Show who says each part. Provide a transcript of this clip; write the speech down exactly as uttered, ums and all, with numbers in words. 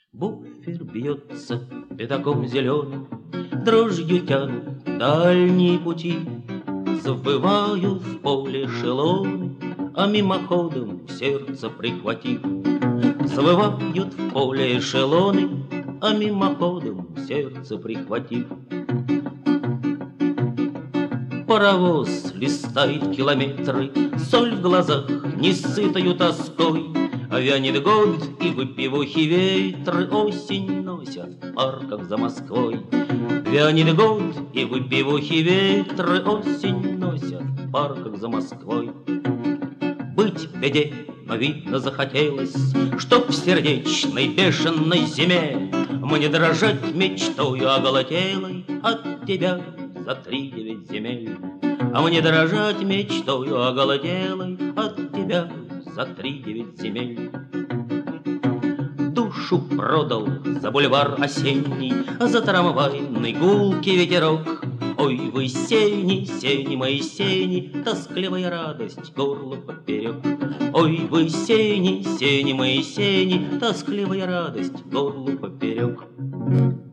Speaker 1: Буфер бьется пятаком зеленым, дрожью тянут дальние пути. Завывают в поле эшелоны, а мимоходом сердце прихватив. Завывают в поле эшелоны, а мимоходом сердце прихватив. Паровоз листает километры, соль в глазах несытою тоской. Вянет год, и выпивохи ветры осень носят в парках за Москвой. Вянет год, и выпивохи ветры осень носят в парках за Москвой. Быть в беде, но видно захотелось, чтоб в сердечной бешеной зиме мне дрожать мечтою оголотелой от тебя за три девять земель. А мне дрожать мечтою оголотелой от тебя за три девять земель. Душу продал за бульвар осенний, за трамвайный гулкий ветерок. Ой, вы сени, сени мои сени, тоскливая радость горло поперек. Ой, вы сени, сени мои сени, тоскливая радость горло поперек.